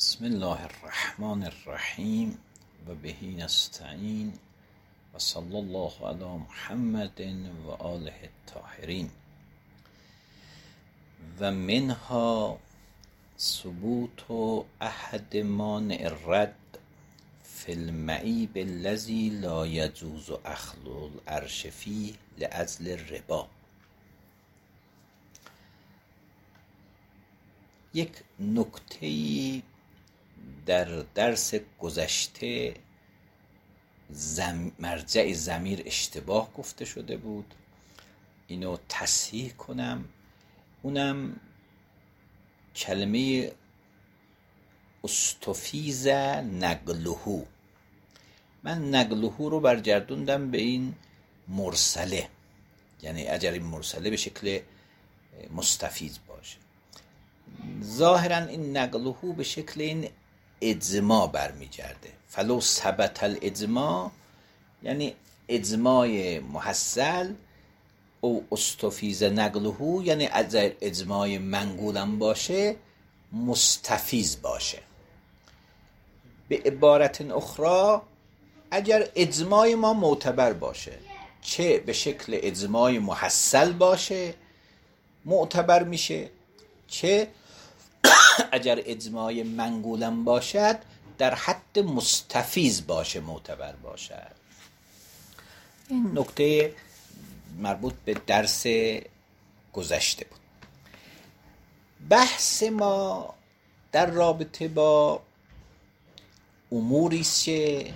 بسم الله الرحمن الرحیم و بهی نستعین و صلی الله علی محمد و آله الطاهرین. و منها ثبوت احد مانع الرد فی المعیب الذی لا یجوز اخذ العرش فیه لعزل الربا. یک نکته‌ای در درس گذشته مرجع ضمیر اشتباه گفته شده بود، اینو تصحیح کنم. اونم کلمه استفیز نقلهو. من نقلهو رو برگردوندم به این مرسله، یعنی اگر این مرسله به شکل مستفیض باشه. ظاهرا این نقلهو به شکل این اجماع برمیگرده. فلو ثبت الاجماع، یعنی اجماع محصل، او استفیز نقلهو، یعنی اگر اجماع منقولم باشه مستفیض باشه. به عبارت اخرى اگر اجماع ما معتبر باشه، چه به شکل اجماع محصل باشه معتبر میشه، چه اگر اجماع منقولم باشد در حد مستفیض باشه معتبر باشد. این نکته مربوط به درس گذشته بود. بحث ما در رابطه با اموری است که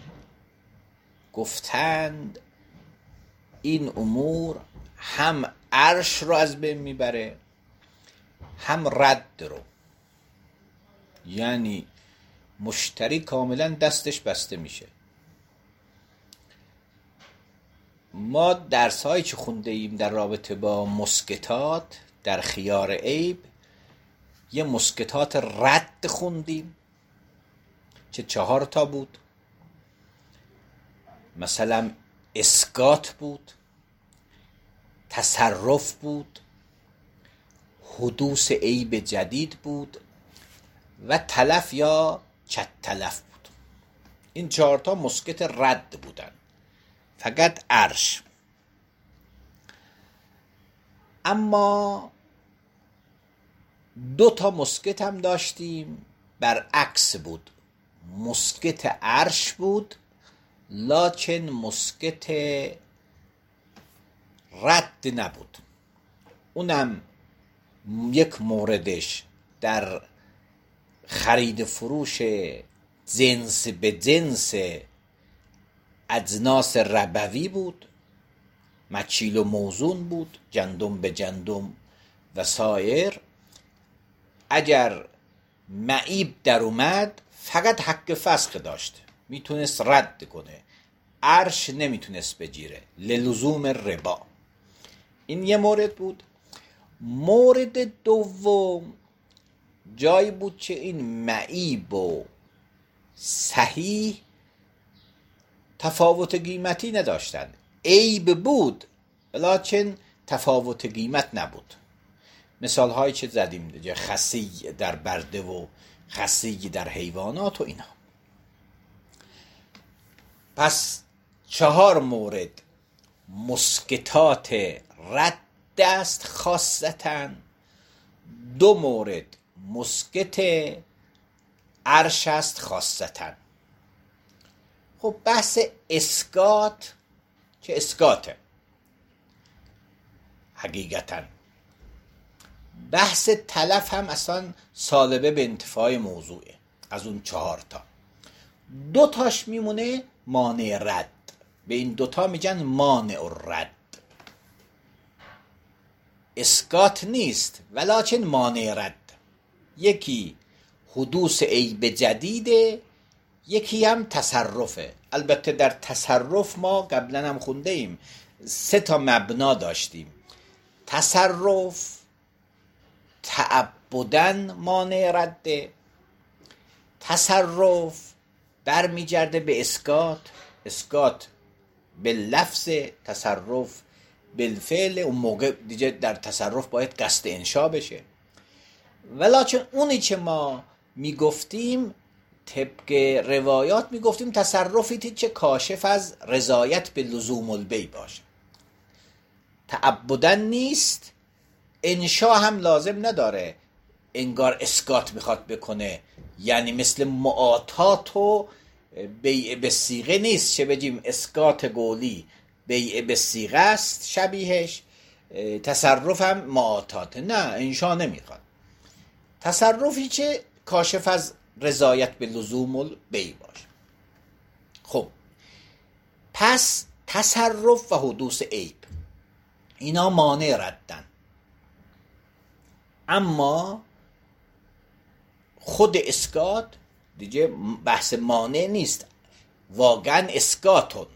گفتند این امور هم عرش رو از بین میبره هم رد رو، یعنی مشتری کاملا دستش بسته میشه. ما درس هایی که خونده ایم در رابطه با مسکتات در خیار عیب، یه مسکتات رد خوندیم که 4 تا بود. مثلا اسکات بود، تصرف بود، حدوث عیب جدید بود و تلف یا چت تلف بود. این 4 تا مسکت رد بودن، فقط عرش. اما 2 تا مسکت هم داشتیم برعکس بود. مسکت عرش بود لکن مسکت رد نبود. اونم یک موردش در خرید فروش جنس به جنس اجناس ربوی بود، مکیل و موزون بود، گندم به گندم و سایر. اگر معیب در اومد فقط حق فسخ داشت، میتونست رد کنه، عرش نمیتونست بگیره للزوم ربا. این یه مورد بود. مورد دوم جایی بود که این معیب و صحیح تفاوت قیمتی نداشتن. عیب بود لکن تفاوت قیمت نبود. مثال هایی که زدیم دیگه، خسی در برده و خسی در حیوانات و اینا. پس 4 مورد مسکتات رد است خاصتا، 2 مورد مسکت عرش است خاصتا. خب بحث اسکات که اسکاته حقیقتا. بحث تلف هم اصلا سالبه به انتفاع موضوعه. از اون 4 تا 2 تاش میمونه مانع رد. به این 2 تا میگن مانع الرد. اسکات نیست ولکن مانع رد. یکی حدوث عیب جدیده، یکی هم تصرفه. البته در تصرف ما قبلا هم خونده ایم 3 تا مبنا داشتیم. تصرف تعبدن مانع رده، تصرف برمیگرده به اسکات، اسکات به لفظ، تصرف بالفعل. اون موقع دیگه در تصرف باید قصد انشا بشه. ولکن اونی که ما میگفتیم طبق روایات میگفتیم تصرفی که کاشف از رضایت به لزوم البی باشه، تعبدن نیست، انشا هم لازم نداره انگار اسکات میخواد بکنه، یعنی مثل معاطات و بیع به صیغه نیست چه بگیم اسکات قولی بیع به صیغه است شبیهش، تصرف هم معاطات، نه انشا نمیخواد، تصرفی که کاشف از رضایت به لزوم البی باشه. خب پس تصرف و حدوث عیب اینا مانع ردن، اما خود اسکات دیگه بحث مانع نیست، واقعا اسکاتون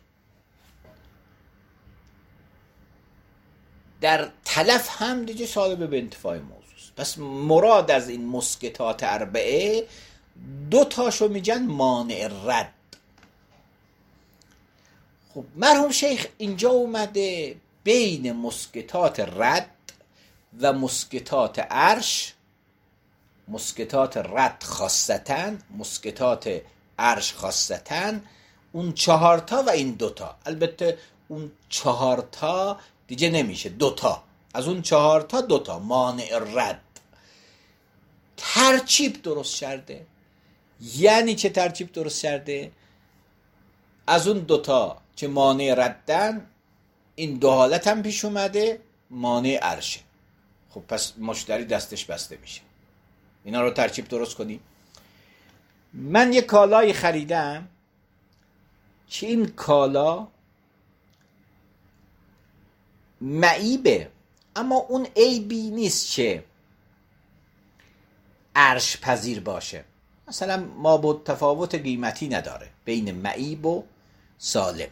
در تلف هم دیگه سالب به انتفاع موضوع است. پس مراد از این مسکتات اربعه دو تاشو میگن مانع رد. خب مرحوم شیخ اینجا اومده بین مسکتات رد و مسکتات عرش، مسکتات رد خاصتاً، مسکتات عرش خاصتاً، اون 4 تا و این 2 تا، البته اون 4 تا دیگه نمیشه، 2 تا از اون 4 تا 2 تا مانع رد ترچیب درست کرده. یعنی چه ترچیب درست کرده؟ از اون 2 تا که مانع ردن این 2 حالت هم پیش اومده، مانع عرشه. خب پس مشتری دستش بسته میشه. اینا رو ترکیب درست کنیم. من یک کالایی خریدم که این کالا معیبه، اما اون عیبی نیست که عرش پذیر باشه، مثلا ما با تفاوت قیمتی نداره بین معیب و سالم.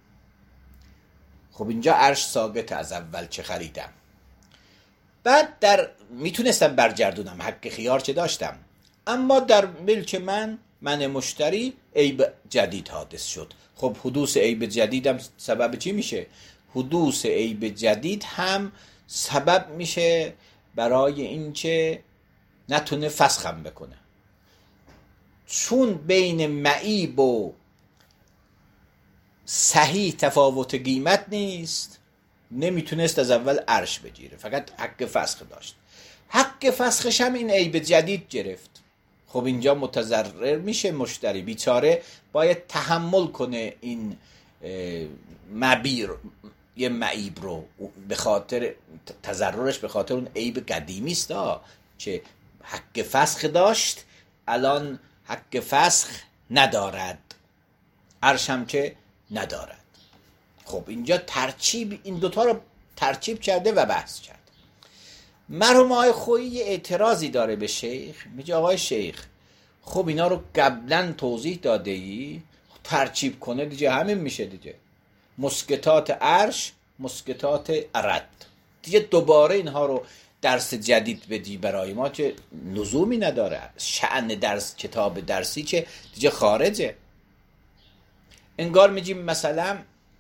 خب اینجا عرش ثابت از اول چه خریدم، بعد در میتونستم برگردونم، حق خیار چه داشتم، اما در ملک من مشتری عیب جدید حادث شد. خب حدوث عیب جدید هم سبب چی میشه؟ حدوث عیب جدید هم سبب میشه برای اینکه نتونه فسخم بکنه، چون بین معیب و صحیح تفاوت قیمت نیست، نمیتونست از اول عرش بگیره، فقط حق فسخ داشت. حق فسخش هم این عیب جدید گرفت. خب اینجا متضرر میشه مشتری، بیچاره باید تحمل کنه این مبیر یه معیب رو، به خاطر تضررش به خاطر اون عیب قدیمی است که حق فسخ داشت، الان حق فسخ ندارد، عرش هم که ندارد. خب اینجا ترچیب این 2 تا رو ترچیب کرده و بحث کرده. مرحوم آقای خویی یه اعتراضی داره به شیخ، میگه آقای شیخ خب اینا رو قبلا توضیح داده ای، ترچیب کنه دیگه همین میشه دیگه، مسکتات عرش مسکتات رد، دیگه دوباره اینها رو درس جدید بدی برای ما که لزومی نداره، شأن درس کتاب درسی که دیگه خارجه. انگار میگیم مثلا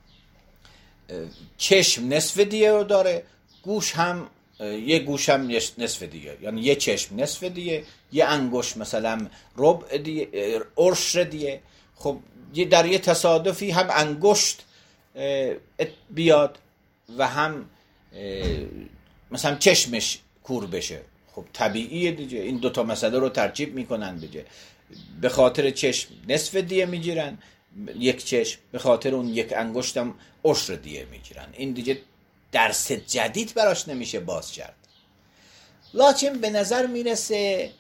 چشم نصف دیه رو داره، گوش هم یه گوش هم نصف دیه، یعنی یه چشم نصف دیه، یه انگشت مثلا ربع دیه، عشر دیه. خب در یه تصادفی هم انگشت بیاد و هم مثلا چشمش کور بشه، خب طبیعیه دیگه، این 2 تا مسئله رو ترکیب میکنن دیگه، به خاطر چشم نصف دیه میگیرن یک چشم، به خاطر اون یک انگشتم عشر دیه میگیرن. این دیگه درس جدید براش نمیشه باز کرد. لکن به نظر میرسه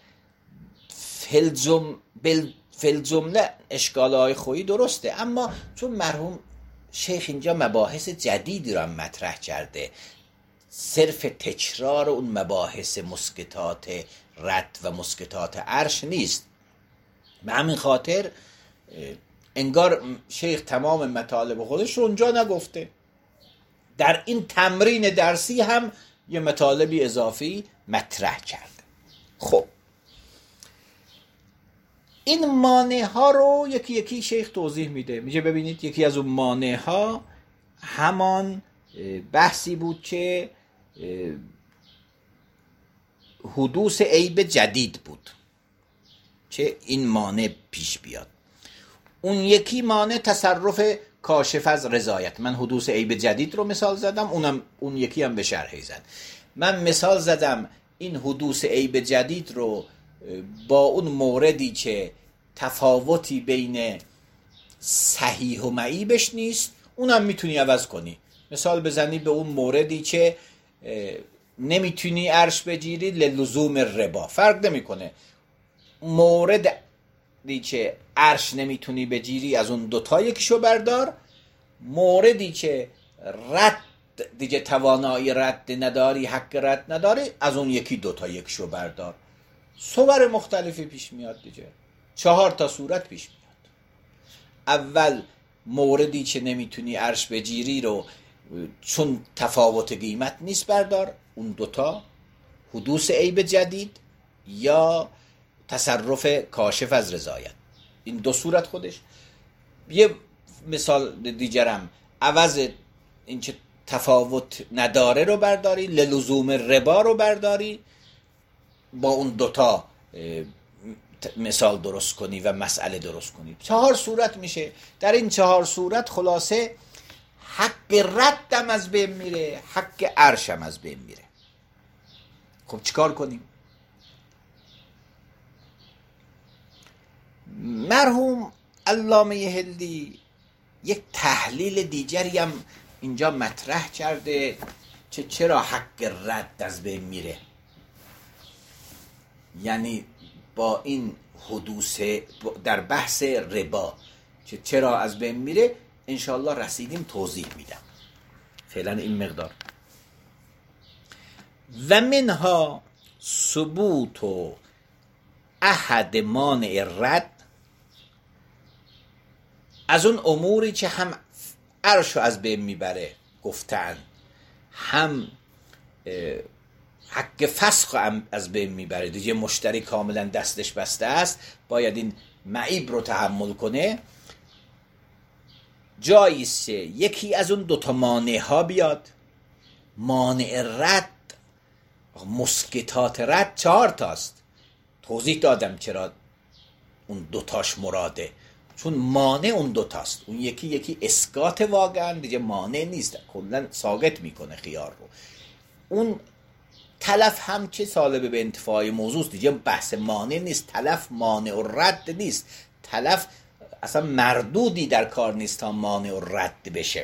فلجمله اشکالهای خویی درسته، اما چون مرحوم شیخ اینجا مباحث جدیدی رو هم مطرح کرده، صرف تکرار اون مباحث مسکتات رد و مسکتات عرش نیست، به همین خاطر انگار شیخ تمام مطالب خودش رو اونجا نگفته، در این تمرین درسی هم یه مطالبی اضافی مطرح کرده. خب این مانع ها رو یکی یکی شیخ توضیح میده، میگه ببینید یکی از اون مانع ها همان بحثی بود که حدوث عیب جدید بود. که این مانع پیش بیاد. اون یکی مانع تصرف کاشف از رضایت. من حدوث عیب جدید رو مثال زدم، اون یکی هم به شرحی زد. من مثال زدم این حدوث عیب جدید رو با اون موردی که تفاوتی بین صحیح و معیبش نیست، اونم میتونی عوض کنی. مثال بزنی به اون موردی که نمیتونی عرش بگیری للزوم ربا، فرق نمیکنه. موردی که عرش نمیتونی بگیری از اون دوتا یکیشو بردار، موردی که رد دیگه توانایی رد نداری، حق رد نداری، از اون یکی دوتا یکیشو بردار. صور مختلفی پیش میاد دیگه، 4 تا صورت پیش میاد. اول موردی که نمیتونی عرش بگیری رو چون تفاوت قیمت نیست بردار، اون دوتا حدوث عیب جدید یا تصرف کاشف از رضایت، این دو صورت خودش. یه مثال دیگرم، عوض این که تفاوت نداره رو برداری، للزوم ربا رو برداری، با اون دوتا مثال درست کنی و مسئله درست کنی. 4 صورت میشه. در این 4 صورت خلاصه حق ردم از بین میره، حق عرشم از بین میره. خب چیکار کنیم؟ مرحوم علامه هندی یک تحلیل دیگری هم اینجا مطرح کرده که چرا حق رد از بین میره. یعنی با این حدوث در بحث ربا که چرا از بین میره، انشاءالله رسیدیم توضیح میدم. فعلا این مقدار. و منها ثبوت و احد مانع رد، از اون اموری که هم عرشو از بین میبره گفتن، هم حق فسخ هم از بین میبره دیگه. مشتری کاملا دستش بسته است، باید این معیب رو تحمل کنه. جاییسته یکی از اون دوتا مانع ها بیاد. مانع رد، مسکتات رد 4 تاست. توضیح دادم چرا اون دوتاش مراده، چون مانع اون دوتاست. اون یکی اسقاط واقعا دیگه مانع نیست، کلا ساقط میکنه خیار رو. اون تلف هم که سالب به انتفاع موضوع دیگه بحث مانع نیست. تلف مانع و رد نیست، تلف اصلا مردودی در کار نیست تا مانع و رد بشه.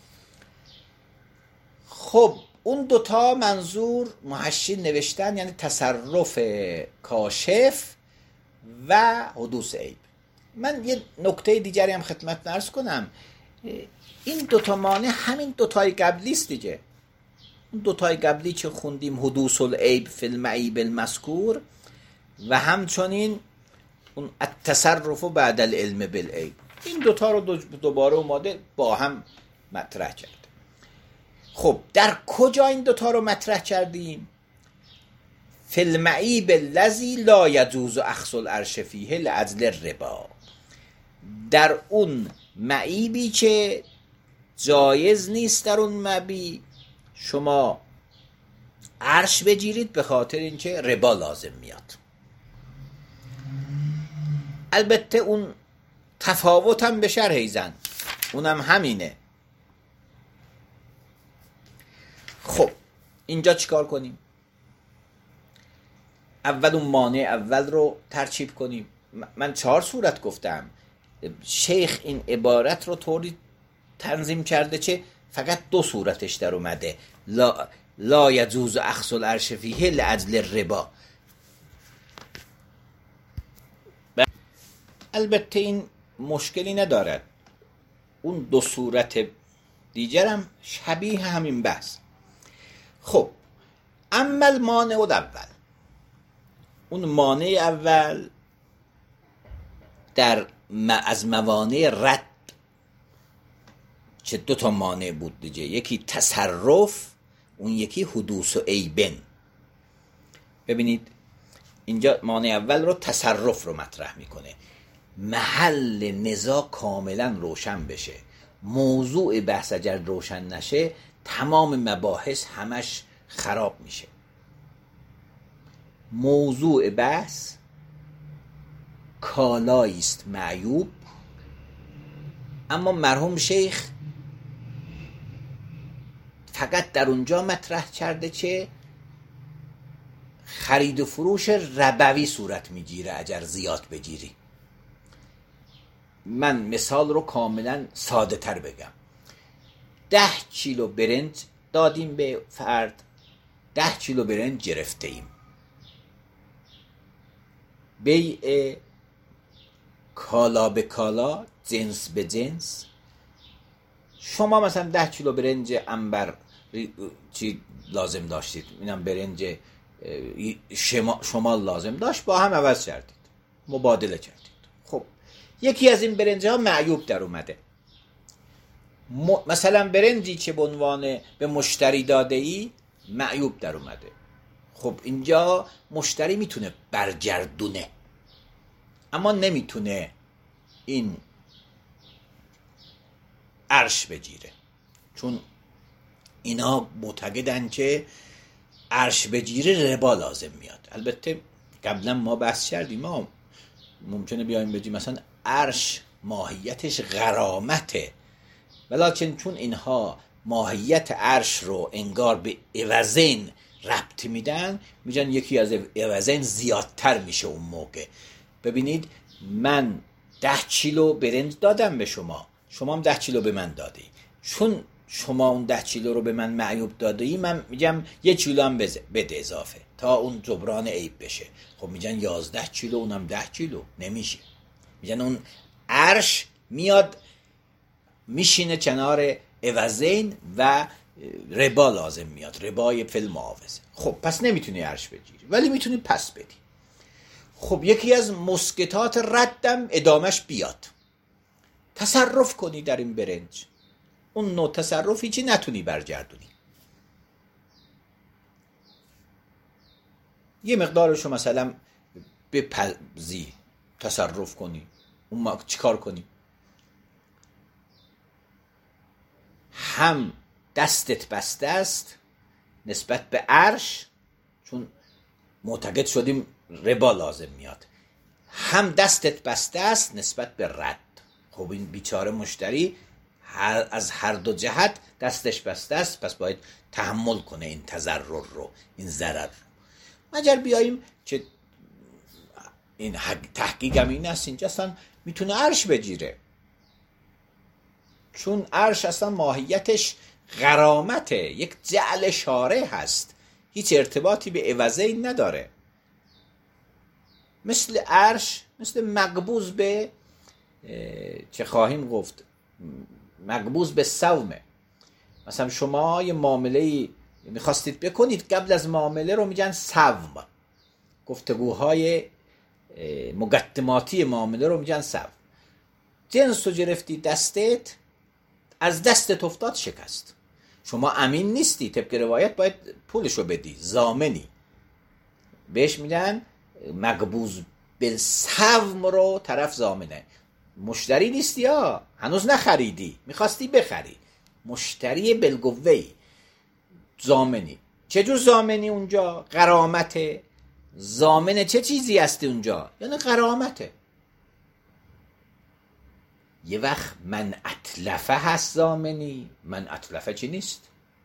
خب اون دوتا منظور محشین نوشتن یعنی تصرف کاشف و حدوث عیب. من یه نکته دیگری هم خدمت عرض کنم. این دوتا مانع همین دوتای قبلی است دیگه. اون دوتای قبلی که خوندیم، حدوث العیب فی المعیب المذکور و همچنین اون التصرف بعد العلم بالعیب، این دوتا رو دوباره اومده با هم مطرح کرد. خب در کجا این دوتا رو مطرح کردیم؟ فی المعیب الذی لا یجوز اخذ العرش فیه لعجل الربا، در اون معیبی که جایز نیست در اون معیب شما عرش بگیرید به خاطر اینکه ربا لازم میاد. البته اون تفاوت هم به شرح زن، اونم همینه. خب اینجا چیکار کنیم؟ اول اون مانع اول رو ترتیب کنیم. من 4 صورت گفتم، شیخ این عبارت رو طوری تنظیم کرده که فقط 2 صورتش در اومده، لا یجوز اخذ العرش فیه لعجل الربا. البته این مشکلی ندارد، اون 2 صورت دیگر هم شبیه همین بحث. خب اما المانع الاول، اون مانع اول از موانع رد که 2 تا مانع بود دیگه، یکی تصرف، اون یکی حدوث و عیبن. ببینید اینجا مانع اول رو تصرف رو مطرح میکنه. محل نزاع کاملا روشن بشه، موضوع بحث اگر روشن نشه تمام مباحث همش خراب میشه. موضوع بحث کالایی است معیوب، اما مرحوم شیخ فقط در اونجا مطرح کرده که خرید و فروش ربوی صورت میگیره اگر زیاد بگیری. من مثال رو کاملا ساده تر بگم. 10 کیلو برنج دادیم به فرد، 10 کیلو برنج گرفته ایم. بیع کالا به کالا، جنس به جنس. شما مثلا 10 کیلو برنج عنبر چی لازم داشتید، اینم برنج شمال لازم داشت، با هم عوض کردید، مبادله کردید. خب یکی از این برنج ها معیوب در اومده، مثلا برنجی که به عنوان به مشتری داده ای معیوب در اومده. خب اینجا مشتری میتونه برگردونه، اما نمیتونه این عرش بگیره، چون اینا معتقدن که عرش بگیره ربا لازم میاد. البته قبلا ما بحث کردیم، ما ممکنه بیایم بگیم مثلا عرش ماهیتش غرامته، ولیکن چون اینها ماهیت عرش رو انگار به عوضین ربط میدن، میگن یکی از عوضین زیادتر میشه اون موقع. ببینید من 10 کیلو برنج دادم به شما، شما هم 10 کیلو به من دادی، چون شما اون 10 کیلو رو به من معیوب داده ای، من میگم 1 کیلو هم بده اضافه تا اون جبران عیب بشه. خب میگن 11 کیلو، اونم 10 کیلو، نمیشه. میگن اون عرش میاد میشینه کنار عوضین و ربا لازم میاد، ربای فی المعاوضه. خب پس نمیتونی عرش بگیری، ولی میتونی پس بدی. خب یکی از مسکتات ردم ادامش بیاد، تصرف کنی در این برنج. اون نوع تصرفی چی نتونی برگردونی، یه مقدارشو مثلا بپزی، تصرف کنی. اون چیکار کنی؟ هم دستت بسته است نسبت به عرش، چون معتقد شدیم ربا لازم میاد، هم دستت بسته است نسبت به رد. خب این بیچاره مشتری از هر دو جهت دستش بسته است، پس باید تحمل کنه این تضرر رو، این ضرر رو. مگر بیاییم که این تحقیقم این است اینجا اصلا میتونه عرش بگیره، چون عرش اصلا ماهیتش غرامته، یک جعل شارع هست، هیچ ارتباطی به عوضین نداره. مثل عرش، مثل مقبوض به چه خواهیم گفت، مقبوض به سومه. مثلا شما یه معامله میخواستید بکنید، قبل از معامله رو میگن سوم، گفتگوهای مقدماتی معامله رو میگن سوم. جنس رو گرفتی دستت، از دستت افتاد شکست، شما امین نیستی، طبق روایت باید پولشو بدی، ضامنی. بهش میگن مقبوض بالسوم رو طرف ضامنه. مشتری نیستی ها، هنوز نخریدی، میخواستی بخری، مشتری بالقوه‌ای، ضامنی. چجور ضامنی اونجا؟ غرامته. ضامن چه چیزی هستی اونجا؟ یعنی غرامته. یه وقت من اتلفه هست ضامنی، من اتلفه چی نیست.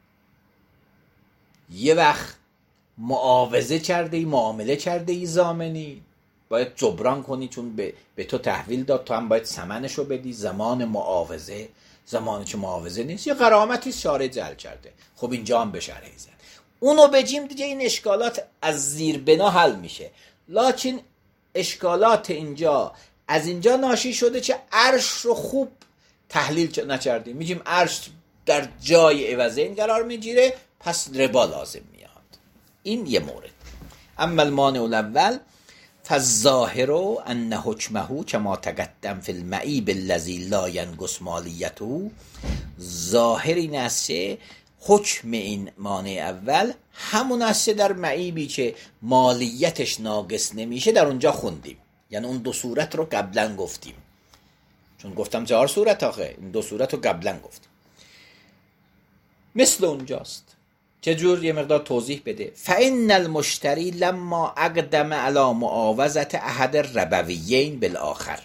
یه وقت معاوضه کرده ای، معامله کرده ای ضامنی، باید جبران کنی، چون به تو تحویل داد، تو هم باید ثمنشو بدی. زمان معاوضه، زمانی که معاوضه نیست، یه غرامتی شارع جعل کرده. خب اینجا هم به شرعی زد، اونو بجیم دیگه این اشکالات از زیر بنا حل میشه. لکن اشکالات اینجا از اینجا ناشی شده که عرش رو خوب تحلیل نکردیم. میگیم عرش در جای عوضین قرار میگیره، پس ربا لازم میاد. این یه مورد. اما المانع الاول فالظاهر ان حکمه کما تقدم فی المعیب الذی لا ینقص مالیته. ظاهر این است که حکم این مانع اول همون است در معیبی که مالیتش ناقص نمیشه، در اونجا خوندیم. یعنی اون 2 صورت رو قبلا گفتیم، چون گفتم 4 صورت، آخه این 2 صورت رو قبلا گفتیم. مثل اونجاست چجور؟ یه مقدار توضیح بده. فإن المشتری لما اقدم علی معاوضة احد الربویین بالآخر.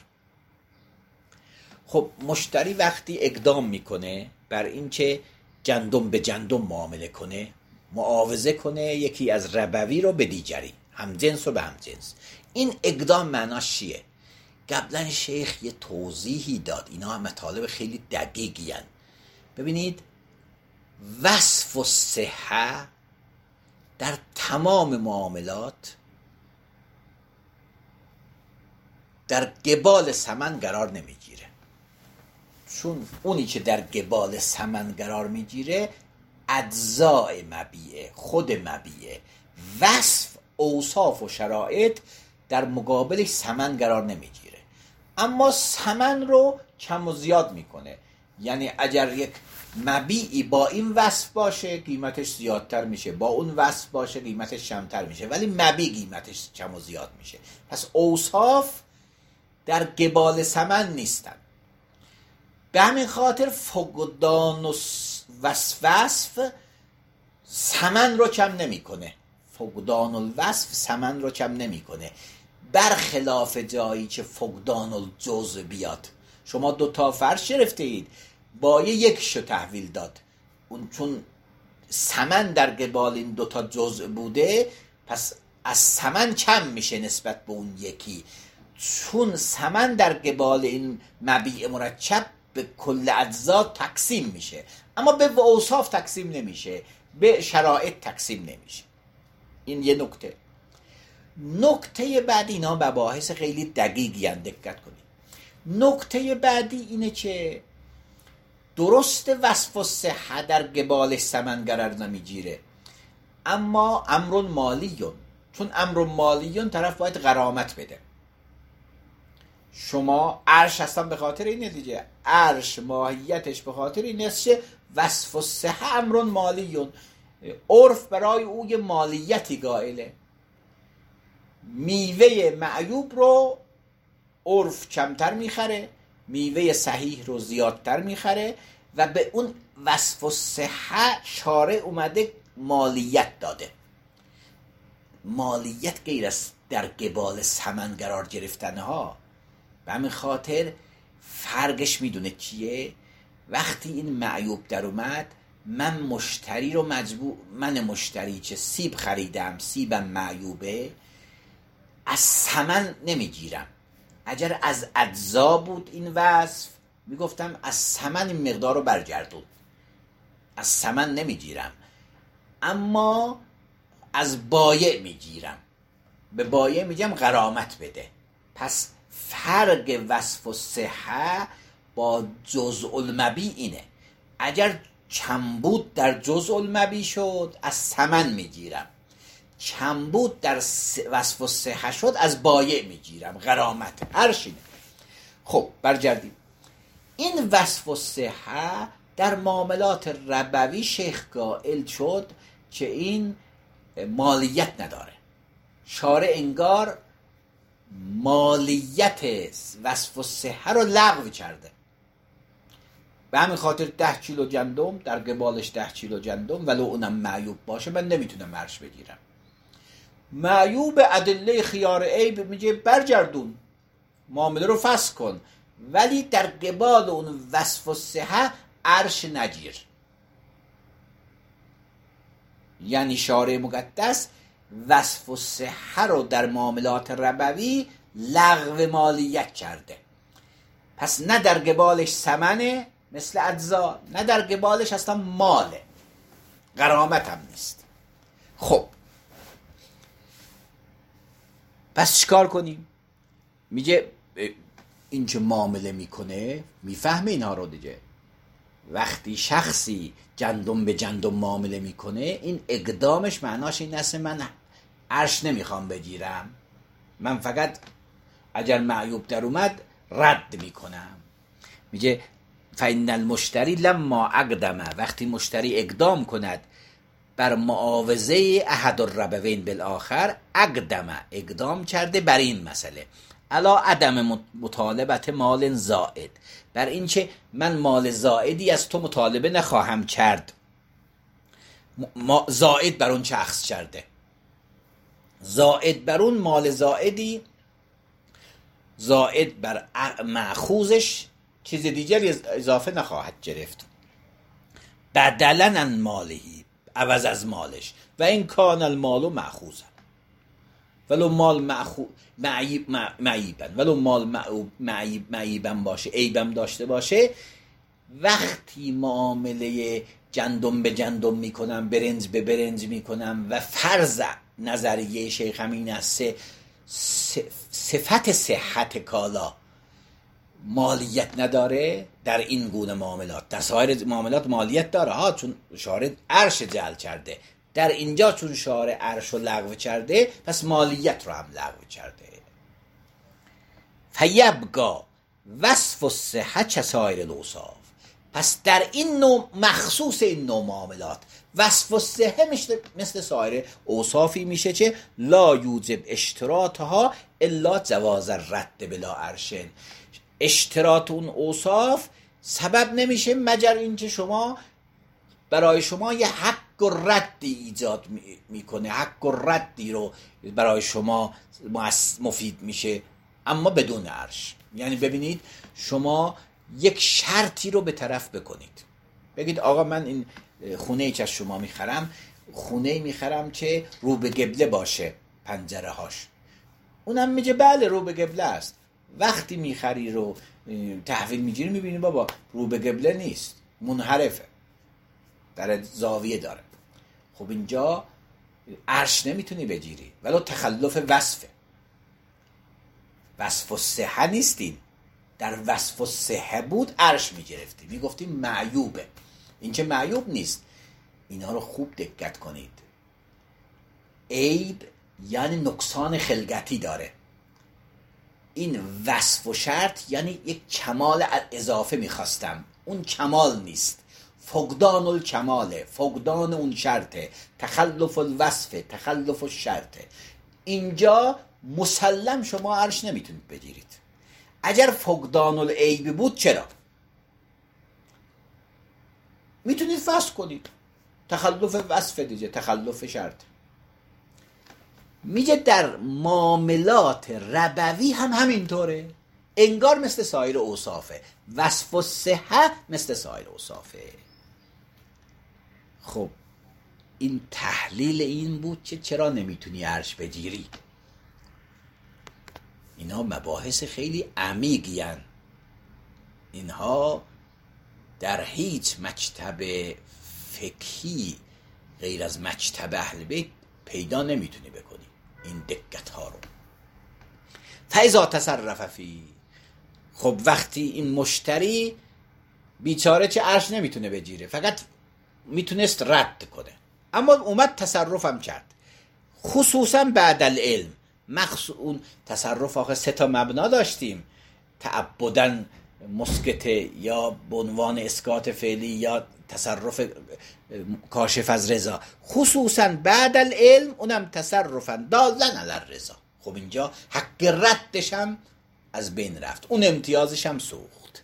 خب مشتری وقتی اقدام میکنه بر این که جندم به جندم معامله کنه، معاوضه کنه یکی از ربوی رو به دیگری، همجنس رو به همجنس، این اقدام معناش چیه؟ قبلا شیخ یه توضیحی داد، اینا هم مطالب خیلی دقیقی هن. ببینید وصف الصحه در تمام معاملات در قبال ثمن قرار نمیگیره، چون اونی که در قبال ثمن قرار میگیره اجزاء مبیعه، خود مبیعه. وصف، اوصاف و شرایط در مقابل ثمن قرار نمیگیره، اما ثمن رو کم و زیاد میکنه. یعنی اگر یک مبیعی با این وصف باشه قیمتش زیادتر میشه، با اون وصف باشه قیمتش کمتر میشه، ولی مبیع قیمتش کم و زیاد میشه. پس اوصاف در قبال ثمن نیستن. به همین خاطر فقدان و وصف ثمن رو کم نمیکنه، فقدان الوصف ثمن رو کم نمیکنه، برخلاف جایی که فقدان الجزء بیاد. شما 2 فرش گرفته اید، با یک شو تحویل داد، اون چون ثمن در قبال این 2 جزء بوده پس از ثمن کم میشه نسبت به اون یکی، چون ثمن در قبال این مبیع مرکب به کل اجزا تقسیم میشه، اما به اوصاف تقسیم نمیشه، به شرایط تقسیم نمیشه. این یه نکته. نکته بعدی، اینا مباحث خیلی دقیقی هست، دقت کنید. نکته بعدی اینه که درست وصف الصحه در قبال ثمن قرار نمیگیره، اما امر مالیون، چون امر مالیون طرف باید غرامت بده. شما عرش اصلا به خاطر اینه دیگه، عرش ماهیتش به خاطر این است که وصف الصحه امر مالیون، عرف برای او یه مالیتی قائله. میوه معیوب رو عرف کمتر میخره، میوه صحیح رو زیادتر میخره و به اون وصف الصحه شارع اومده مالیت داده. مالیت غیر از در قبال ثمن قرار گرفتن ها. به همین خاطر فرقش میدونه چیه؟ وقتی این معیوب در اومد، من مشتری رو من مشتری که سیب خریدم، سیبم معیوبه، از ثمن نمیگیرم. اگر از اجزا بود این وصف، میگفتم از ثمن این مقدار رو برگردون، از ثمن نمیگیرم، اما از بایع میگیرم، به بایع میگم غرامت بده. پس فرق وصف الصحه با جزء المبیع اینه، اگر کمبود در جزء المبیع شد از ثمن میگیرم، کمبود در وصف الصحه شد از بایع میگیرم، غرامت هرشینه. خب برگردیم. این وصف الصحه در معاملات ربوی شیخ قائل شد که این مالیت نداره. شارع انگار مالیت وصف الصحه رو لغو کرده. به همین خاطر 10 کیلو گندم در قبالش 10 کیلو گندم ولو اونم معیوب باشه من نمیتونم مرش بگیرم. معیوب ادله خیار عیب میگه برگردون، معامله رو فسخ کن، ولی در قبال اون وصف الصحه عرش نگیر. یعنی شارع مقدس وصف الصحه رو در معاملات ربوی لغو مالیت کرده. پس نه در قبالش ثمنه مثل اجزا، نه در قبالش اصلا ماله، غرامت هم نیست. خب پس چیکار کنیم؟ میگه این که معامله میکنه میفهمه اینا رو دیگه. وقتی شخصی گندم به گندم معامله میکنه، این اقدامش معناش این است من عرش نمیخوام بگیرم، من فقط اگر معیوب در اومد رد میکنم. میگه فإن المشتری لما اقدم، وقتی مشتری اقدام کند بر معاوضه احد الربوین بالآخر، اقدام کرده بر این مسئله، علا عدم مطالبت مال زائد، بر این که من مال زائدی از تو مطالبه نخواهم کرد، زائد بر اون شخص کرده، زائد بر اون مال زائدی، زائد بر مأخوذش چیز دیگری اضافه نخواهد گرفت. بدلا عن مالهی، عوض از مالش. و این کان المال مأخوذا ولو مال معیبن، ولو مال معیبن باشه، عیبم داشته باشه. وقتی معامله جندم به جندم میکنم، برنج به برنج میکنم و فرض نظریه شیخ امین است صفت صحت کالا مالیت نداره در این گونه معاملات، در سایر معاملات مالیت داره ها، چون شارع عرش جعل کرده. در اینجا چون شارع عرش رو لغو کرده، پس مالیت رو هم لغو کرده. فیبقا وصف الصحه کسایر الاوصاف. پس در این نوع، مخصوص این نوع معاملات، وصف الصحه مثل سایر اوصافی میشه که لا یوجب اشتراطها الا جواز الرد بلا عرشن. اشتراط اون اوصاف سبب نمیشه مگر اینکه شما برای شما یه حق و ردی ایجاد میکنه، حق و ردی رو برای شما مفید میشه، اما بدون عرش. یعنی ببینید شما یک شرطی رو به طرف بکنید، بگید آقا من این خونه ای که از شما میخرم، خونه میخرم که رو به قبله باشه پنجره هاش. اونم میگه بله رو به قبله است. وقتی میخری رو تحویل میگیری میبینی بابا رو به قبله نیست، منحرفه، در زاویه داره. خب اینجا عرش نمیتونی بگیری، ولو تخلف وصفه. وصف الصحه نیستین، در وصف الصحه بود عرش میگرفتی، میگفتی معیوبه. این که معیوب نیست. اینا رو خوب دقت کنید. عیب یعنی نقصان خلقتی داره. این وصف و شرط یعنی یک کمال اضافه میخواستم، اون کمال نیست. فقدان الکماله، فقدان اون شرطه. تخلف الوصفه، تخلف الشرطه. اینجا مسلم شما عرش نمیتونید بگیرید. اگر فقدان العیب بود چرا؟ میتونید فسخ کنید. تخلف وصف دیگه، تخلف شرط. میگه در معاملات ربوی هم همینطوره، انگار مثل سایر اوصافه. وصف الصحه مثل سایر اوصافه. خب این تحلیل این بود که چرا نمیتونی عرش بگیری. اینا مباحث خیلی عمیقی هن. اینها در هیچ مکتب فقهی غیر از مکتب اهل بیت پیدا نمیتونی بکنی این دقت ها رو. فاذا تصرف فی، خب وقتی این مشتری بیچاره چه عرش نمیتونه بگیره، فقط میتونست رد کنه، اما اومد تصرفم کرد، خصوصا بعد العلم. اون تصرف آخه 3 مبنا داشتیم: تعبدن مسکت، یا به عنوان اسکات فعلی، یا تصرف کاشف از رضا. خصوصا بعد العلم، اونم تصرفا دالن علی الرضا. خب اینجا حق ردش هم از بین رفت، اون امتیازش هم سوخت.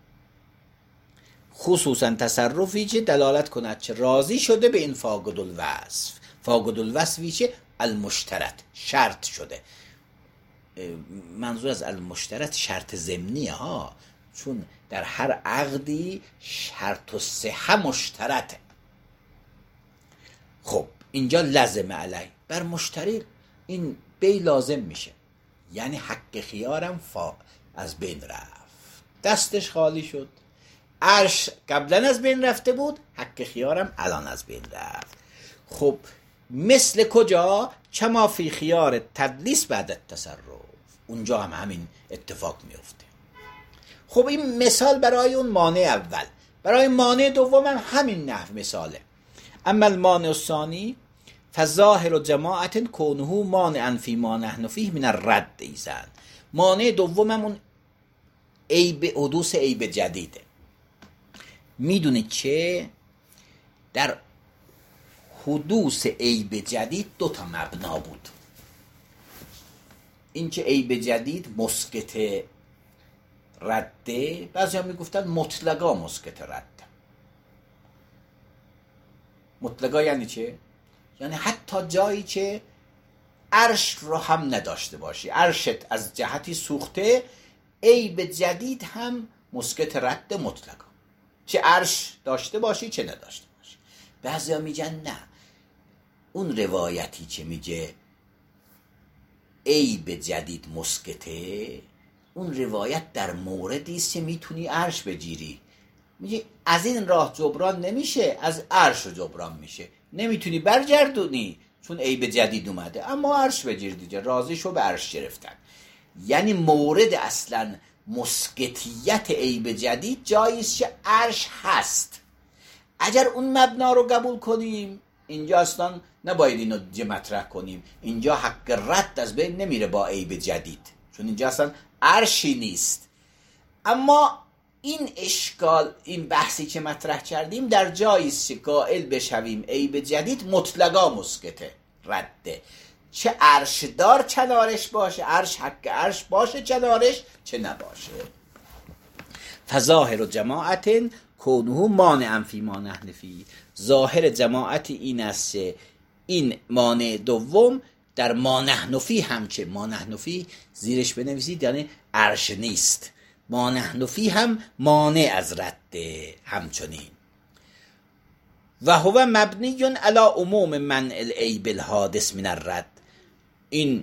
خصوصا تصرفی که دلالت کند چه راضی شده به این فاقد الوصف. فاقد الوصفی که المشترط، شرط شده. منظور از المشترط شرط ضمنیه ها، چون در هر عقدی شرط و صحه مشترطه. خب اینجا لازم علی، بر مشتری این بی لازم میشه، یعنی حق خیارم از بین رفت، دستش خالی شد. عرش قبلا از بین رفته بود، حق خیارم الان از بین رفت. خب مثل کجا؟ کما فی خیار تدلیس بعد التصرف، اونجا هم همین اتفاق میفته. خب این مثال برای اون مانع اول. برای مانع دوم هم همین نحو مثاله. اما المانع الثانی فظاهر جماعت کونه مانعا فی ما نحن فیه من الرد ایزن. مانع دوم هم اون عیب، حدوث عیب جدیده. میدونید که در حدوث عیب جدید 2 مبنا بود. این که عیب جدید مسکت رده، بعضی هم میگفتن مطلقا مسکت رده. مطلقا یعنی چه؟ یعنی حتی جایی که عرش رو هم نداشته باشی، عرشت از جهتی سوخته، عیب جدید هم مسکت رد مطلقا، چه عرش داشته باشی چه نداشته باشی. بعضیا میگن نه، اون روایتی که میگه عیب جدید مسکته، اون روایت در موردی است که میتونی عرش بگیری. میگه از این راه جبران نمیشه، از عرش جبران میشه. نمیتونی برگردونی چون عیب جدید اومده، اما عرش بگیر دیگه، راضی شو به عرش گرفتن. یعنی مورد اصلا مسکتیت عیب جدید جایی است که عرش هست. اگر اون مبنا رو قبول کنیم، اینجا اصلا نباید اینو مطرح کنیم، اینجا حق رد از بین نمیره با عیب جدید، چون اینجا اصلا عرشی نیست. اما این اشکال، این بحثی که مطرح کردیم در جایی است که قائل بشویم عیب جدید مطلقا مسکته رده، چه عرش دار کنارش باشه، عرش حق عرش باشه کنارش، چه نباشه. فظاهر جماعت کونه مانعا فی ما نحن فی، ظاهر جماعت این است که این مانع دوم در ما نحن فی هم، که ما نحن فی زیرش بنویسید یعنی عرش نیست، ما نحن فی هم مانع از رد همچنین. و هو مبنی علی عموم منع العیب الحادث من الرد، این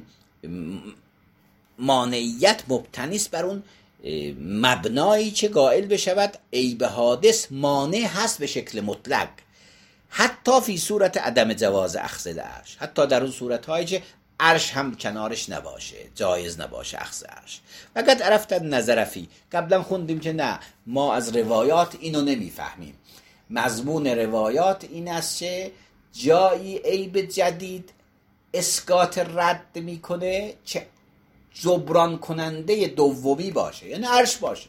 مانعیت مبتنی است بر اون مبنایی که قائل بشود عیب حادث مانع هست به شکل مطلق، حتی فی صورت عدم جواز اخذ العرش، حتی در اون صورت هایی که عرش هم کنارش نباشه، جایز نباشه اخذ عرش. وقت عرفت نظر فی، قبلا خوندیم که نه، ما از روایات اینو نمیفهمیم. مضمون روایات این است که جایی عیب جدید اسقاط رد میکنه که جبران کننده دومی باشه، یعنی عرش باشه.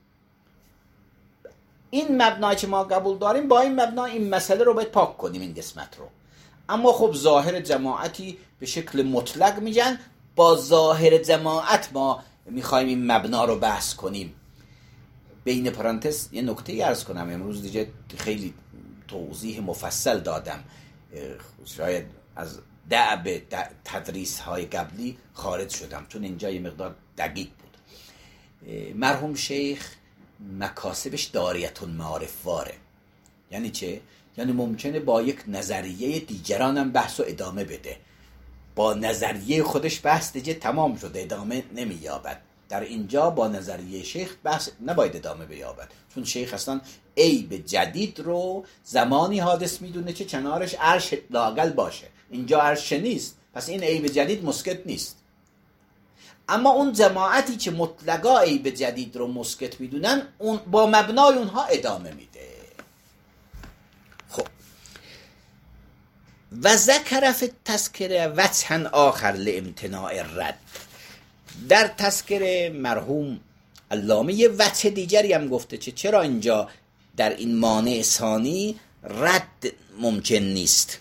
این مبنایی که ما قبول داریم، با این مبنا این مسئله رو باید پاک کنیم، این قسمت رو. اما خب ظاهر جماعتی به شکل مطلق میگن، با ظاهر جماعت ما میخوایم این مبنا رو بحث کنیم. بین پرانتز یه نکته عرض کنم، امروز دیگه خیلی توضیح مفصل دادم، شاید از دعب تدریس های قبلی خارج شدم، چون اینجا یه مقدار دقیق بود. مرحوم شیخ مکاسبش داریتون معارف واره. یعنی چه؟ یعنی ممکنه با یک نظریه دیگران هم بحث و ادامه بده، با نظریه خودش بحث دیگه تمام شده، ادامه نمییابد. در اینجا با نظریه شیخ بحث نباید ادامه بیابد، چون شیخ اصلا عیب جدید رو زمانی حادث میدونه که کنارش عرش لااقل باشه، اینجا عرش نیست، پس این عیب جدید مسکت نیست. اما اون جماعتی که مطلقا عیب جدید رو مسکت میدونن، اون با مبنای اونها ادامه میده. خب و ذکر فی التذکره وجها آخر لامتناع الرد، در تذکره مرحوم علامه یه وجه دیگری هم گفته که چرا اینجا در این مانع ثانی رد ممکن نیست.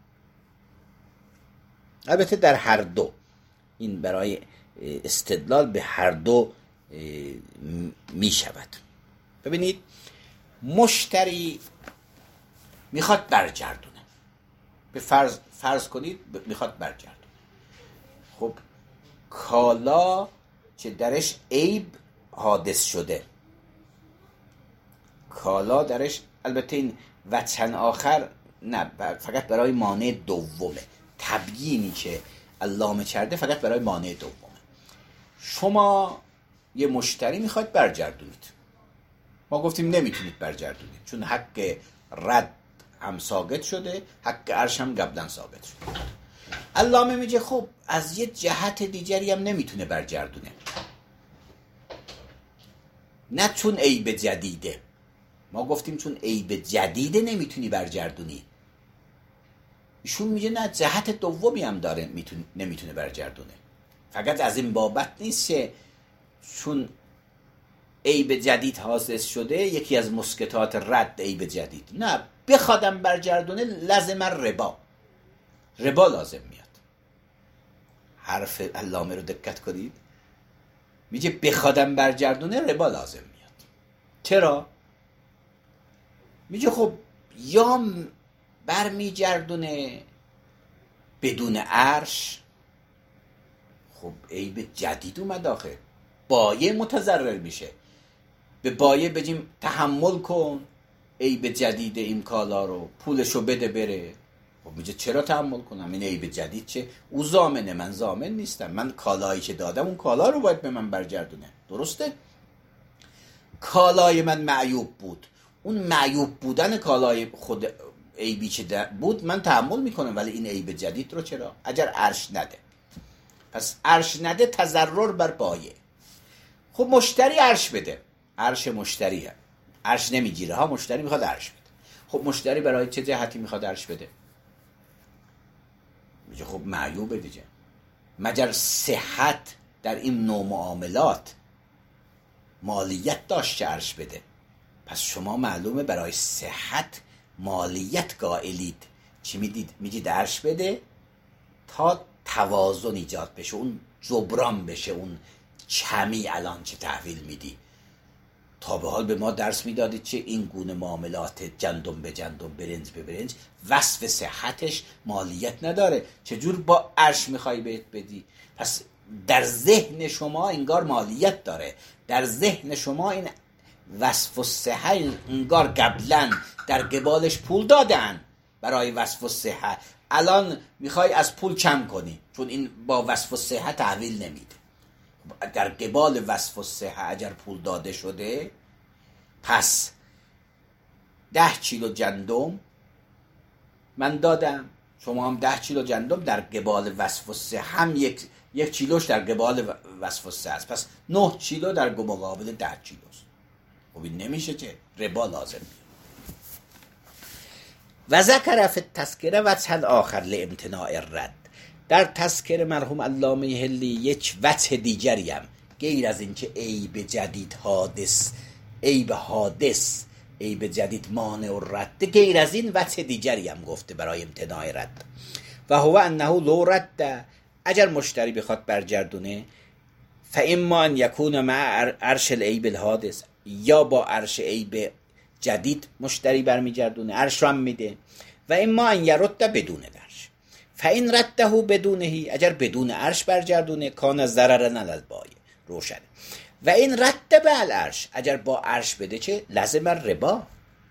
البته در هر دو، این برای استدلال به هر دو می شود. ببینید، مشتری میخواد برگردونه، به فرض کنید میخواد برگردونه. خب کالا که درش عیب حادث شده، کالا درش، البته این وجه آخر نه، فقط برای مانع دومه، تبیینی که علامه کرده فقط برای مانع دومه. شما یه مشتری میخواید برگردونید، ما گفتیم نمیتونید برگردونید چون حق رد هم ثابت شده، حق عرش هم قبلا ثابت شده. علامه میگه خب از یه جهت دیگری هم نمیتونه برگردونه، نه چون عیب جدیده، ما گفتیم چون عیب جدیده نمیتونی برگردونی. ایشون میگه نه، جهت دومی هم داره نمیتونه برگردونه، فقط از این بابت نیست که چون عیب جدید حادث شده یکی از مسکتات رد عیب جدید، نه، بخوادم برگردونه لازم ربا لازم میاد. حرف علامه رو دقت کنید، میگه بخوادم برگردونه ربا لازم میاد. چرا؟ میگه خب یا برمیگردونه بدون عرش. خب عیب جدید اومد آخه، بایع متضرر میشه. به بایع بگیم تحمل کن عیب جدید این کالا رو، پولشو بده بره. خب میگه چرا تحمل کنم، این عیب جدید چه؟ او ضامنه، من ضامن نیستم. من کالایی که دادم اون کالا رو باید به من برگردونه. درسته؟ کالای من معیوب بود، اون معیوب بودن کالای خود عیبی که بود من تحمل میکنم، ولی این عیب جدید رو چرا؟ اگر عرش نده. پس عرش نده تضرر بر بایع. خب مشتری عرش بده، عرش مشتریه، عرش نمیگیره ها، مشتری میخواد عرش بده. خب مشتری برای چه جهتی میخواد عرش بده؟ میگه خب معیوبه دیگه، مگر صحت در این نوع معاملات مالیت داشت که عرش بده. پس شما معلومه برای صحت مالیت قائلید. چی میدید؟ میگید عرش بده تا توازن ایجاد بشه، اون جبران بشه، اون کمی الان چه تحویل میدی. تا به حال به ما درس میدادید چه این گونه معاملات گندم به گندم، برنج به برنج، وصف صحتش مالیت نداره، چجور با عرش میخوای بهت بدی؟ پس در ذهن شما انگار مالیت داره، در ذهن شما این وصف الصحه انگار قبلا در قبالش پول دادن برای وصف الصحه، الان میخوای از پول کم کنی چون این با وصف الصحه تحویل نمیده. در قبال وصف الصحه اگر پول داده شده، پس 10 کیلو گندم من دادم، شما هم 10 کیلو گندم در قبال وصف الصحه، هم یک کیلوش در قبال وصف الصحه است، پس 9 کیلو در مقابل 10 کیلوست. خب این نمیشه که، ربا لازم میاد. و ذکر فی التذکره وجه آخر لامتناع الرد. در تذکره مرحوم علامه حلی یک وجه دیگری هم غیر از این که عیب جدید حادث، عیب جدید مانع الرد، غیر از این وجه دیگری هم گفته برای امتناع رد. و هو انه لو رد، اگر مشتری بخواد برگردونه، فاما ان یکون مع عرش العیب الحادث، یا با عرش عیب جدید مشتری برمیگردونه، عرش رو هم میده. و اما ان یرد بدون عرش، فاین رده بدونه، اگر بدون عرش برگردونه کان ضررا علی البایع، روشن. و این رد به العرش، اگر با عرش بده چه؟ لازم الربا.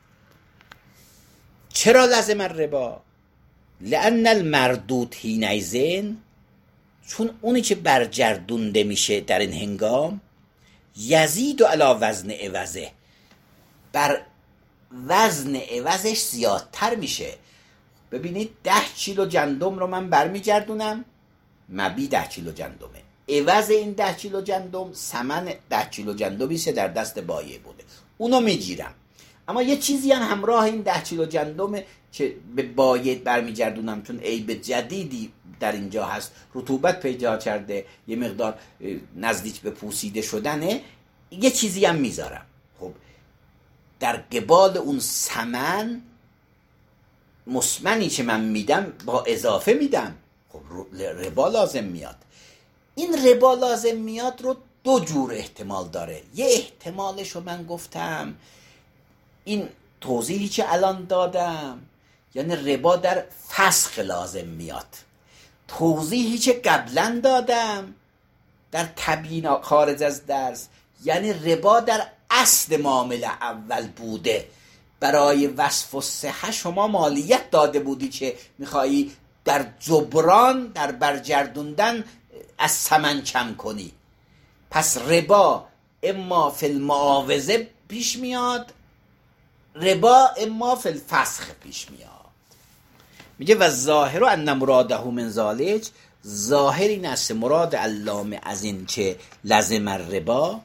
چرا لازم الربا؟ لان المردود حینئذ، چون اونی که برگردونده میشه در این هنگام، یزید علی وزن عوضه، بر وزن عوضش زیادتر میشه. ببینید 10 کیلو گندم رو من برمیگردونم، مبی 10 کیلو گندمه، عوض این 10 کیلو گندم ثمن 10 کیلو گندمی که در دست بایع بوده، اونو میگیرم. اما یه چیزی هم همراه این 10 کیلو گندمه که به بایع برمیگردونم، چون عیب جدیدی در اینجا هست، رطوبت پیدا کرده، یه مقدار نزدیک به پوسیده شدنه، یه چیزی هم میذارم. خب در قبال اون ثمن مسمنی که من میدم با اضافه میدم، خب ربا لازم میاد. این ربا لازم میاد رو دو جور احتمال داره. یه احتمالش رو من گفتم، این توضیحی که الان دادم، یعنی ربا در فسخ لازم میاد. توضیحی که قبلا دادم در تبیین خارج از درس، یعنی ربا در اصل معامله اول بوده، برای وصف الصحه شما مالیت داده بودی که میخوایی در جبران، در برگردوندن از ثمن کم کنی. پس ربا اما فی المعاوضه پیش میاد، ربا اما فی الفسخ پیش میاد. میگه و ظاهر ان مراده من ذالک، ظاهر این است مراد علامه از این که لازم الربا،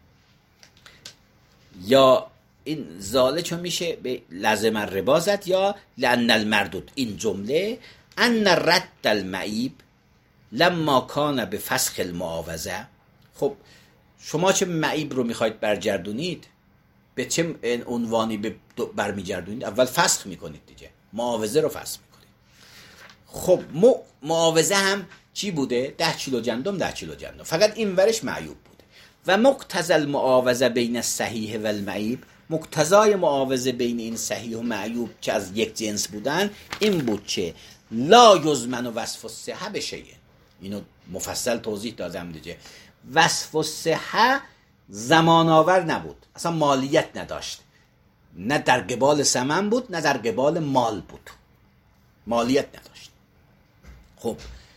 یا این ذالک میشه به لازم الربا زد، یا لان المردود، این جمله ان رد المعیب لما کان به فسخ المعاوضه. خب شما چه معیب رو میخواید برگردونید، به چه عنوانی برمیگردونید؟ اول فسخ میکنید دیگه، معاوضه رو فسخ میکنید. خب معاوضه هم چی بوده؟ 10 کیلو گندم 10 کیلو گندم، فقط این ورش معیوب بوده. و مقتضی المعاوضه بین الصحیح و المعیب، مقتضای معاوضه بین این صحیح و معیوب که از یک جنس بودن این بود که لا یضمن وصف الصحه بشیء. اینو مفصل توضیح دادم دیگه. وصف الصحه زمان آور نبود، اصلا مالیت نداشت، نه در قبال ثمن بود نه در قبال مال بود، مالیت نداشت. خب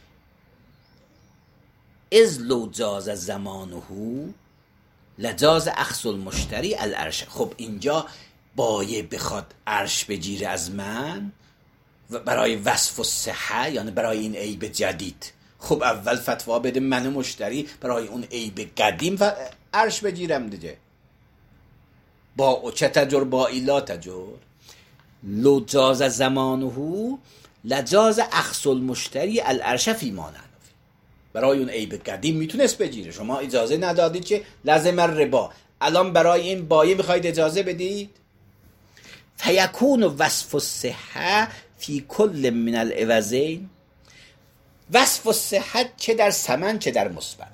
از لو جاز زمانه لجاز اخذ المشتری العرش. خب اینجا بایه بخواد عرش بگیره از من برای وصف الصحه، یعنی برای این عیب جدید. خب اول فتوا بده من مشتری برای اون عیب قدیم عرش بگیرم دیگه. با چه تجر با ایلا تجر. لو جاز زمانه لجاز اخذ المشتری العرش فی ما نحن. برای اون عیب قدیم میتونست بگیره، شما اجازه ندادید که لازم الربا، الان برای این بایه میخواید اجازه بدید. فیکون وصف الصحه فی کل من العوضین. وصف الصحه چه در ثمن چه در مثمن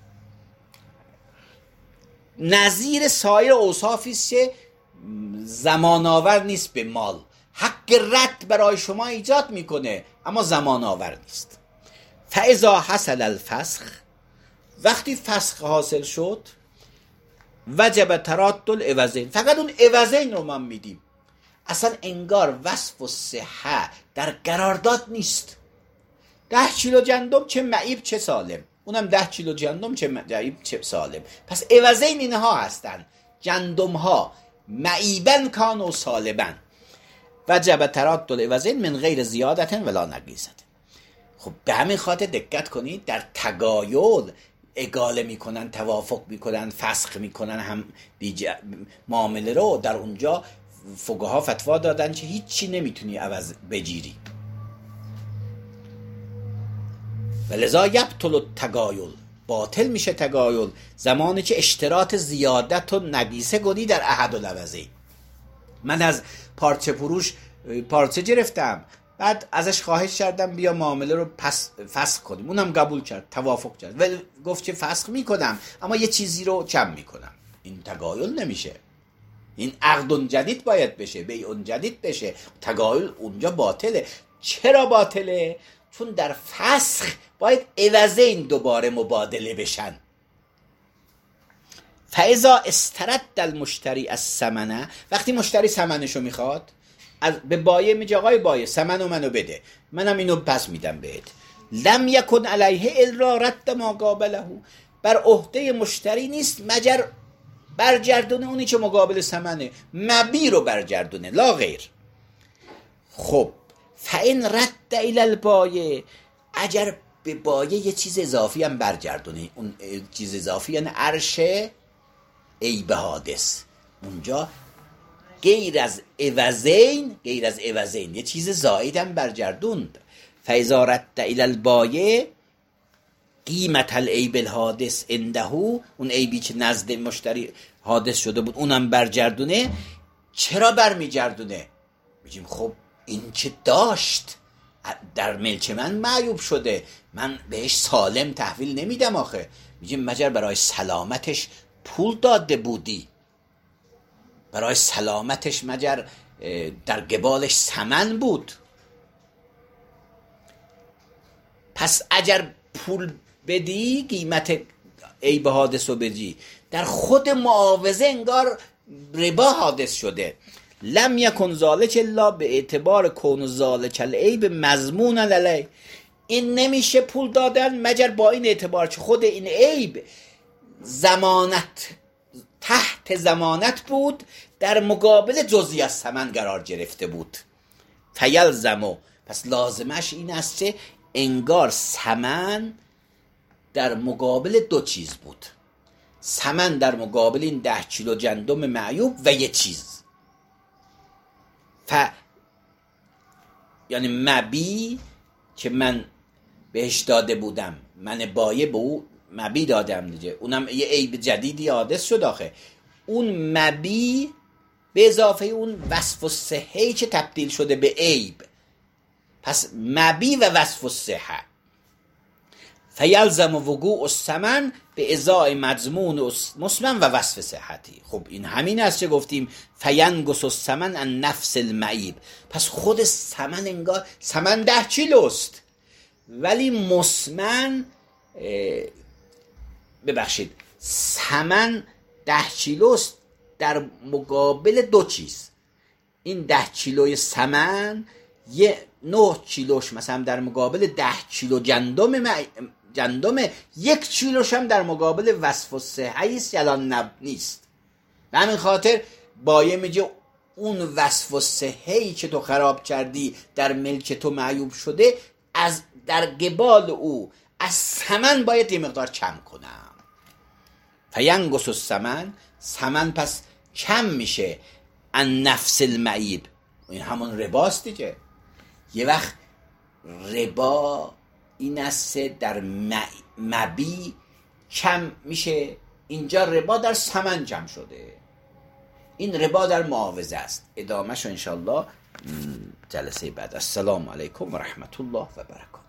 نظیر سایر اوصافی است که زمان آور نیست به مال، حق رد برای شما ایجاد میکنه اما زمان آور نیست. فاذا حصل الفسخ، وقتی فسخ حاصل شد، وجب تراد العوضین، فقط اون عوضین رو ما میدیم. اصلا انگار وصف الصحه در قرارداد نیست. 10 کیلو گندم چه معیب چه سالم، اونم 10 کیلو گندم چه معیب چه سالم. پس عوضین اینها هستن، گندم ها معیبن کان و سالبن. وجب تراد العوضین من غیر زیادت ولا نقیصه. خب به همین خاطر دقت کنید در تگایل اگاله میکنن، توافق میکنن، فسخ میکنن هم معامله رو. در اونجا فقها فتوا دادن که هیچی نمیتونی عوض بگیری. ولذا یبطل التگایل، باطل میشه تگایل زمانی که اشتراط زیادت و نقیصه گنی در احد العوضین. من از پارچه فروش پارچه گرفتم، بعد ازش خواهش کردم بیا معامله رو فسخ کنیم، اونم قبول کرد، توافق کرد، ولی گفت که فسخ میکنم اما یه چیزی رو کم میکنم. این تگایل نمیشه، این عقد جدید باید بشه، بیع جدید بشه. تگایل اونجا باطله. چرا باطله؟ چون در فسخ باید عوضین دوباره مبادله بشن. فاذا استرد المشتری الثمن، وقتی مشتری ثمنشو میخواد به بایه میگه آقای بایه ثمنو منو بده، منم اینو پس میدم بهت. لم یکن علیه الا رد ما قابله، بر عهده مشتری نیست مگر برگردونه اونی که مقابل ثمنه، مبی رو برگردونه لا غیر. خب فان رد الی البایه، اگر به بایه یه چیز اضافی هم برگردونه، اون چیز اضافی یعنی عرش عیب حادث، اونجا غیر از عوضین یه چیز زائد هم برگردوند. فاذا رد الی البایه قیمت العیب الحادث عنده، اون عیبی که نزد مشتری حادث شده بود اونم برگردونه. چرا برمیگردونه؟ میگیم خب این که داشت در ملک من معیوب شده، من بهش سالم تحویل نمیدم آخه. میگیم مگر برای سلامتش پول داده بودی؟ برای سلامتش مگر در قبالش ثمن بود؟ پس اگر پول بدی قیمت عیب حادث رو بدی، در خود معاوضه انگار ربا حادث شده. لم یکن ذالک الا به اعتبار کون ذالک العیب مضمون علیه، این نمیشه پول دادن مگر با این اعتبار که خود این عیب ضمانت تحت ضمانت بود، در مقابل جزئی از ثمن قرار گرفته بود. فیلزمو، پس لازمش این است که انگار ثمن در مقابل دو چیز بود. ثمن در مقابل این 10 کیلو گندم معیوب و یه چیز، یعنی مبی که من بهش داده بودم، من بایه به او مبی دادم دیگه، اونم یه عیب جدیدی حادث شد آخه. اون مبی به اضافه اون وصف الصحه که تبدیل شده به عیب، پس مبی و وصف الصحه. فیلزم وقوع الثمن به ازای مضمون مسمن و وصف صحتی. خب این همین است که گفتیم فینگس الثمن عن نفس المعیب. پس خود ثمن انگار ثمن 10 کیلوست ولی مسمن ثمن 10 کیلوست در مقابل 2 چیز. این 10 کیلوی ثمن 9 کیلوش مثلا در مقابل 10 کیلو گندم 1 کیلوش هم در مقابل وصف الصحه است الان نیست. به همین خاطر بایه میگه اون وصف الصحه‌ای که تو خراب کردی در ملک تو معیوب شده، از در قبال او از ثمن باید یه مقدار کم کنم. فینگس الثمن، ثمن پس کم میشه عن نفس المعیب. این همون رباست دیگه. یه وقت ربا این است در مبی کم میشه، اینجا ربا در ثمن جمع شده. این ربا در معاوضه است. ادامهشو انشالله جلسه بعد. السلام علیکم و رحمت الله و برکاته.